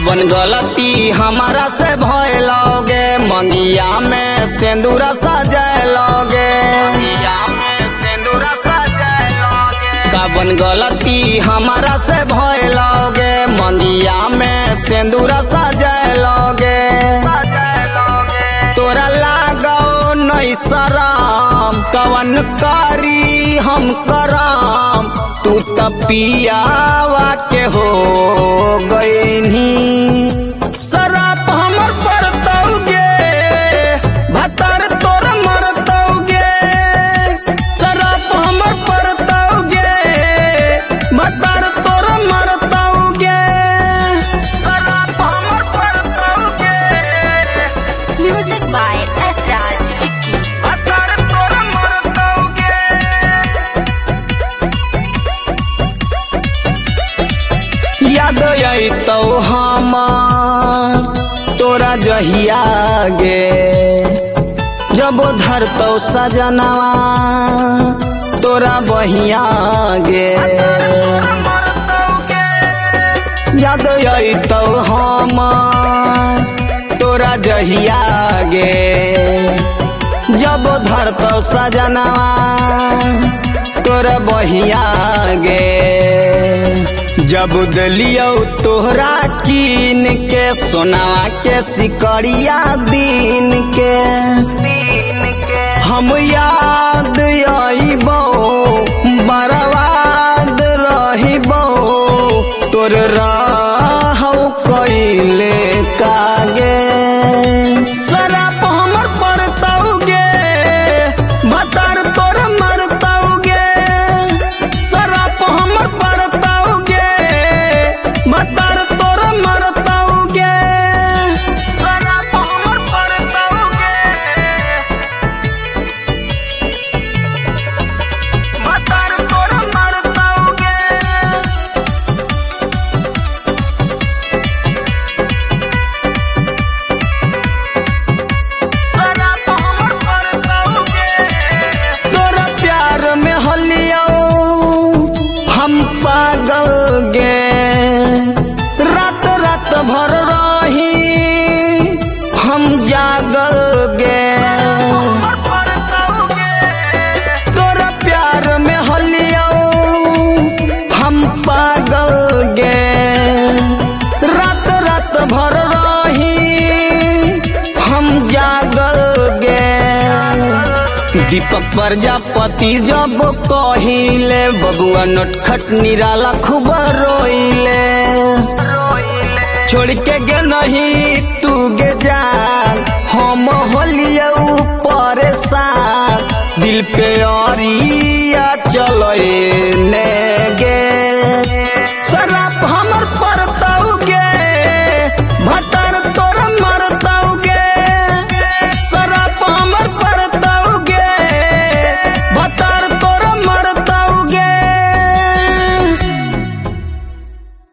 कवन गलती हमारा से भइलोगे, मंगिया में सिंदूर सजैलोगे, कवन गलती हमारा से भइलोगे, मंगिया में सिंदूर सजैलोगे। तोरा लागो नहीं शरम, कवन करी हम करम, तू त पियावा के हो गईनी। शराब हमर पड़तौगे, भतर तोर मरतौगे, शराब हमर पड़तौगे, भतर तोर मरतौगे, शराब हमर पड़तौगे। Music by S. Raj Vicky. भतर तोर मरतौगे। याद आई तो हमार तोरा जहिया गे, जब धरतो सजनवा तोरा बहिया गे। याद आई तो हमार तोरा जहिया गे, जब धरतो सजनवा तोरा बहिया गे। जब दलियो तोहरा कीन के सोनावा के सिकड़िया दीन के, हम याद आइबो बर्बाद रहिबो, तोर रहौ कइले कागे। शराब हमर पड़तौगे, भतर तोर मरतौगे, शराब हमर पड़तौगे, भतर तोर मरतौगे, शराब हमर पड़तौगे, भतर तोर मरतौगे। शराब हमर पड़तौगे। तोरा प्यार में हलियो हम पागल गे, रात रात भर रही हम जागल गे। तोरा प्यार में हलियो हम पागल गे, रात रात भर रही हम जागल गे। दीपक प्रजापति जब कहिले, बबुआ नटखट निराला खूब रोइले। छोड़ के गे नहीं तू गे जान, हम होलियौ परेशान, दिल पे अरिया चले ने।